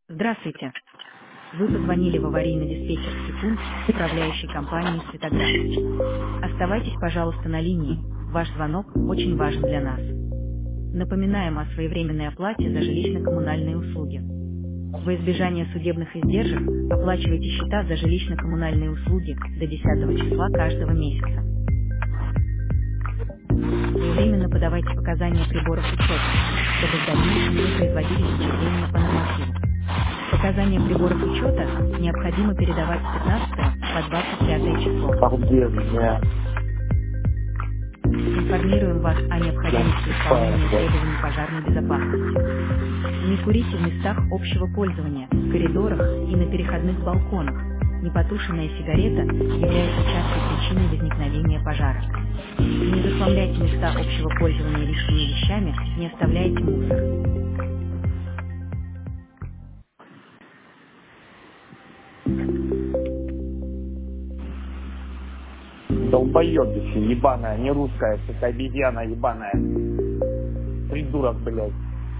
Здравствуйте. Вы позвонили в аварийно-диспетчерский пункт управляющей компании «Светоград». Оставайтесь, пожалуйста, на линии. Ваш звонок очень важен для нас. Напоминаем о своевременной оплате за жилищно-коммунальные услуги. Во избежание судебных издержек оплачивайте счета за жилищно-коммунальные услуги до 10 числа каждого месяца. Своевременно подавайте показания приборов учета, чтобы в дальнейшем не производили исчисления по нормативу. Показания приборов учета необходимо передавать с 15 по 25 число. Обалдеть, я Информируем вас о прям необходимости тупая, исполнения блядь. требований пожарной безопасности. Не курите в местах общего пользования, в коридорах и на переходных балконах. Непотушенная сигарета является частой причиной возникновения пожара. Не захламляйте места общего пользования лишними вещами, не оставляйте мусор. Долбоебище, ебаная, не русская, это обезьяна ебаная. Придурок, блядь.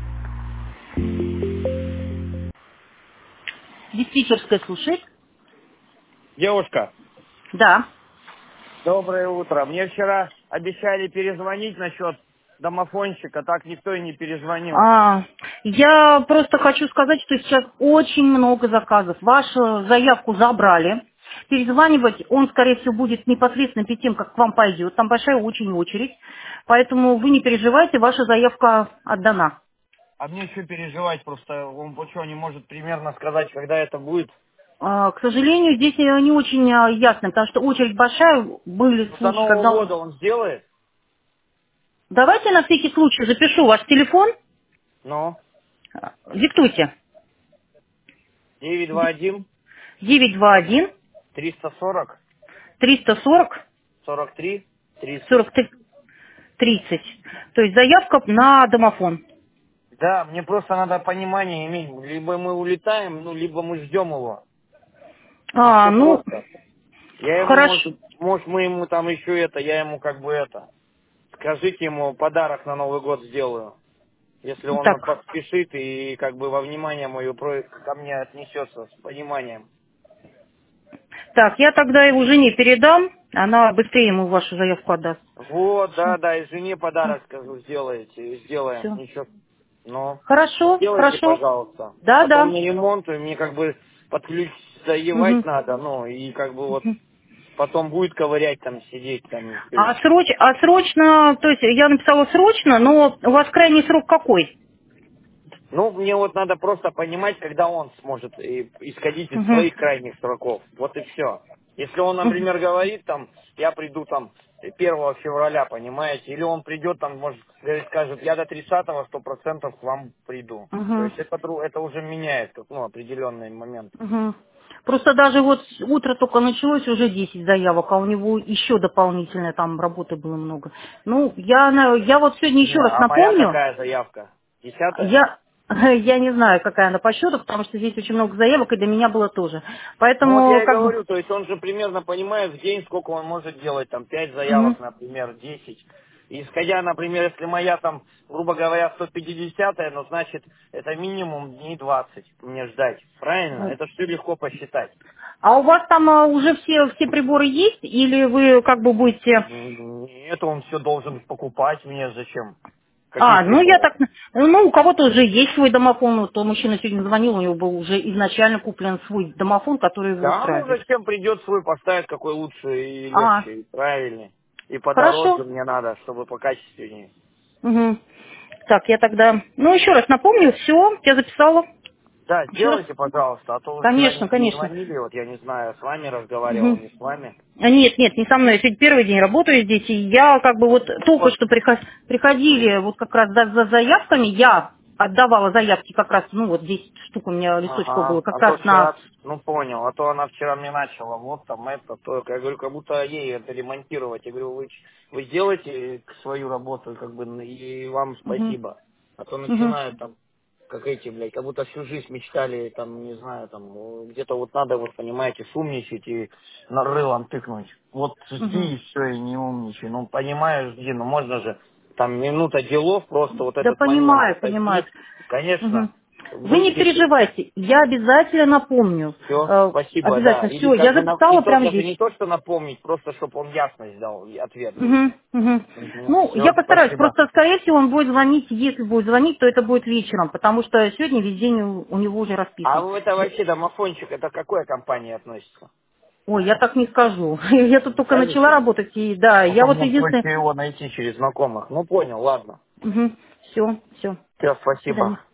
Диспетчерская слушает? Девушка, Да. доброе утро. Мне вчера обещали перезвонить насчет домофонщика, так никто и не перезвонил. Я просто хочу сказать, что сейчас очень много заказов. Вашу заявку забрали. Перезванивать он, скорее всего, будет непосредственно перед тем, как к вам пойдет. Там большая очень очередь. Поэтому вы не переживайте, ваша заявка отдана. А мне еще переживать просто, он что, не может примерно сказать, когда это будет? К сожалению, здесь не очень ясно, потому что очередь большая. Были До случаи, Нового когда... года он сделает? Давайте на всякий случай запишу ваш телефон. Ну, Диктуйте. 921 921 340 340 43 30. 43 30. То есть заявка на домофон. Да, мне просто надо понимание иметь. Либо мы улетаем, ну, либо мы ждем его. И все Ну, просто. Я ему, хорошо. может, мы ему там еще это, я ему как бы это. Скажите ему, подарок на Новый год сделаю. Если он Так, поспешит и как бы во внимание мое ко мне отнесется с пониманием. так, я тогда его жене передам, она быстрее ему вашу заявку отдаст. Вот, Все, да, и жене подарок скажу, сделаем. все. Ничего. Ну, Хорошо, сделайте, хорошо. пожалуйста. Да, А то да. мне ремонт, и мне как бы под ключ заевать Мгм. надо, ну, и как бы вот потом будет ковырять там, сидеть там. Срочно, то есть я написала срочно, но у вас крайний срок какой? Ну, мне вот надо просто понимать, когда он сможет исходить из Мгм. своих крайних сроков. Вот и все. Если он, Мгм. например, говорит там, я приду там 1 февраля, понимаете, или он придет там, может, скажет, я до 30-го 100% к вам приду. То Мгм. есть это уже меняет, ну, определенный момент. Мгм. Просто даже вот утро только началось, уже 10 заявок, а у него еще дополнительно там работы было много. Ну, я вот сегодня еще Не, раз а моя напомню, какая заявка? 10-я? я не знаю, какая она по счету, потому что здесь очень много заявок, и для меня было тоже. Ну вот Поэтому, я и как бы... говорю, то есть он же примерно понимает в день, сколько он может делать, там 5 Мгм. заявок, например, 10. И исходя, например, если моя там, грубо говоря, 150-я, ну значит, это минимум дней 20 мне ждать. Правильно? Это все легко посчитать. А у вас там уже все приборы есть, или вы как бы будете... Это он все должен покупать мне зачем? Какие Ну я приборы? так... Ну, у кого-то уже есть свой домофон, вот то мужчина сегодня звонил, у него был уже изначально куплен свой домофон, который его Да, ну устраивает. зачем придет свой поставить, какой лучше и А, легче, и правильнее. И хорошо. подороже мне надо, чтобы покачественнее. Мгм. Так, я тогда... Ну, еще раз напомню, все, я записала. Да, Еще раз. сделайте, пожалуйста, а то вы вчера не Конечно, конечно. перезвонили, вот я не знаю, с вами разговаривал, Мгм. не с вами. Нет, не со мной. Я сегодня первый день работаю здесь, и я как бы вот только Вот, что приходили вот как раз за заявками, я отдавала заявки как раз, ну вот 10 штук у меня листочков было, ага, как а то раз на... вчера, ну понял, а то она вчера мне начала, вот там это, то, я говорю, как будто ей это ремонтировать. Я говорю, вы сделаете свою работу, как бы, и вам Мгм. спасибо. А то Мгм. начинают там, как эти, блядь, как будто всю жизнь мечтали, там, не знаю, там, где-то вот надо, вот, понимаете, сумничать и на рылом тыкнуть. Вот Мгм. жди и все, и не умничай. Ну, понимаешь, жди, ну можно же, там, минута делов, просто вот Да этот момент понимаю, понимаю. отойти. Конечно, Мгм. Вы не переживайте, я обязательно напомню. Все, спасибо, Обязательно, да. все, я записала прямо даже здесь. не то, что напомнить, просто чтобы он ясность дал, ответ. Ну, Все, я постараюсь, спасибо. просто, скорее всего, он будет звонить, если будет звонить, то это будет вечером, потому что сегодня весь день у него уже расписан. А это вообще домофончик, это к какой компании относится? Ой, я так не скажу. Я тут только начала Скажите? работать, и да, я вот Может единственное... его найти через знакомых. Ну, понял, ладно. Все. Все, До свидания. спасибо.